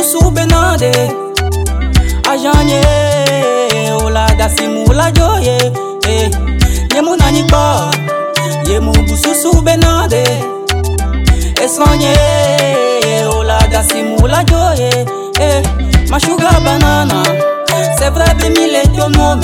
bususu benade ajanye ola dasimu la joye yemu nani ba yemu bususu benade esonye ola dasimu la joye ma sugar banana c'est vrai bemile ton nom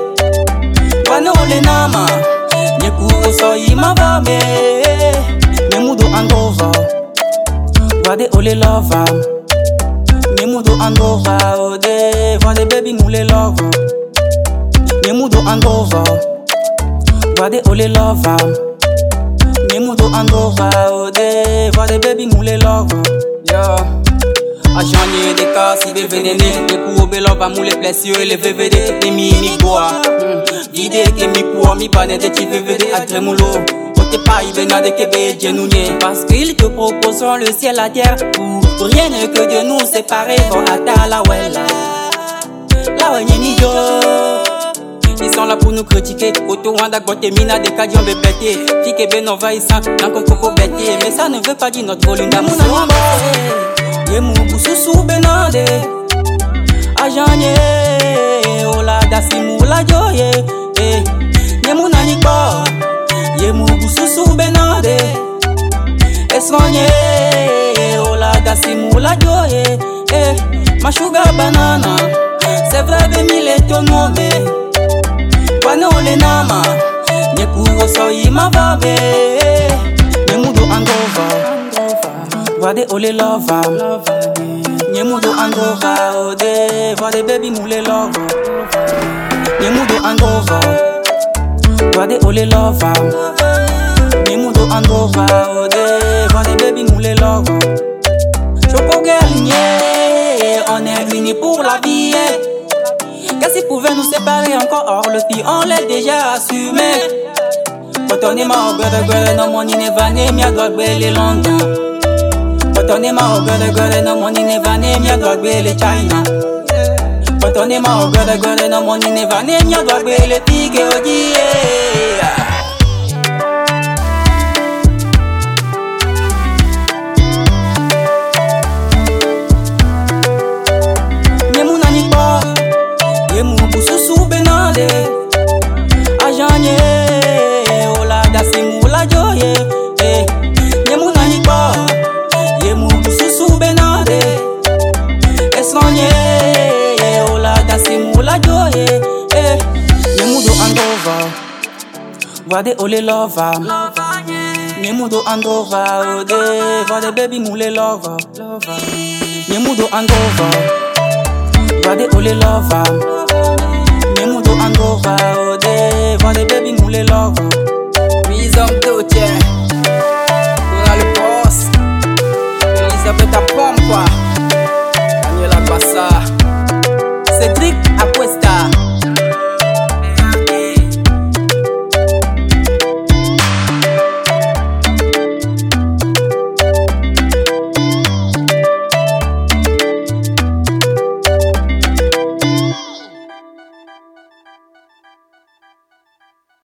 bana ole nama nyeku osoyi mabame nyemudo andova vade ole lova nyemudo andova ode vade baby mule lova nyemudo andova vade ole lova nyemudo andova ode vade baby mule lova yeah. Ajanye de kasi de venene de kuobe lova mule plesio le VVD de mi boa Vide ke mi poa mi bane de ti VVD adremulo Ote pa ibena de kebe djenounye Parce qu'ils te proposeront le ciel la terre Pour rien que de nous séparer Vont ata la wella La wenye ni yo Ils sont là pour nous critiquer Koto wanda gote mina de kadion bebete Fike ben envahissant Nanko koko bete Mais ça ne veut pas dire notre volume d'amour Yemu bususu benade ajanye ola dasimu la joye yemu nani ba yemu bususu benade esonye ola dasimu la joye ma sugar banana c'est vrai bemile ton nom bana ole nama nyeku osoyi mababe nyemudo andova vade ole lova nyemudo andova ode vade baby mule lova nyemudo andova vade ole lova nyemudo andova ode vade baby mule lova Choco girl on est unis pour la vie Qu'est-ce qui pouvait nous séparer encore hors le pire on l'a déjà assumé Quand on est mort non mon inevane mi adore les Londres Kotonema ogole no money never name ya dogbe China Kotonema ogole no money never name ya dogbe Tige oji Yemu nani ba Yemu bususu benade Ajanye ola dasimu la joye Yemu nani ba Yemu bususu benade esonye ola dasimu la joye Nyemudo andova vade ole lova Nyemudo andova ode vade baby mule lova Nyemudo andova vade ole lova Nyemudo andova ode vade baby mule lova Wisdom